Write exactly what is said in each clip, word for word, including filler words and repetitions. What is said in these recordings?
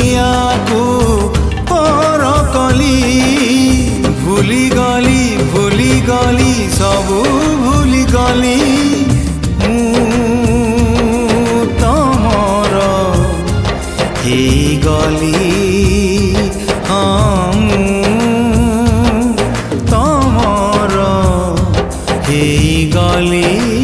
दुनिया को पर कली भूली गली भूली गली सबू भूली गली तमर हे गली हाँ तमर हे गली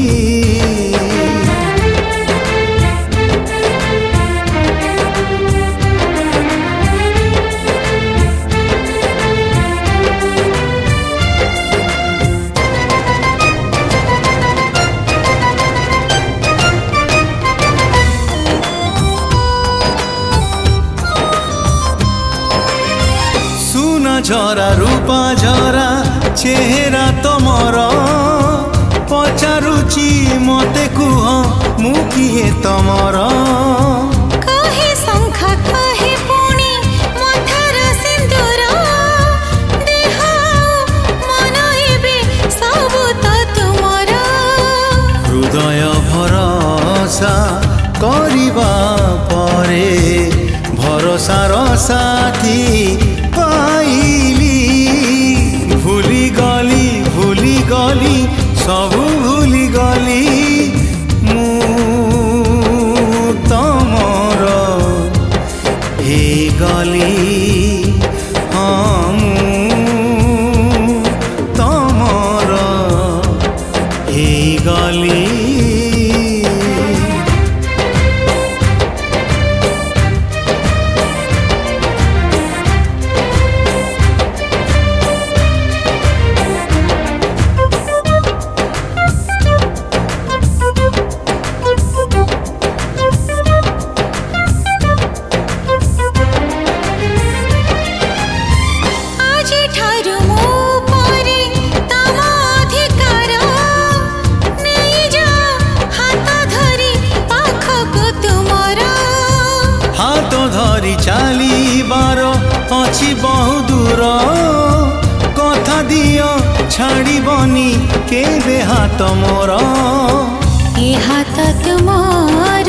झरा रूपा झरा चेहरा तमर पचारुची मते कुह मु किए तमर कहे शंख कहे पुणी मथर सिंदूर देह मन एबे सब तो तुमर हृदय भरोसा करिबा परे भरोसार साथी पाइली भूली गली भूली गली सबू भूली गली मु तमर हे गली हाँ मु तमर हे गली चालीबार अच्छी बहु दूर कथा दियो छाड़बनी केबे हाथ मोर ए हाथ तुम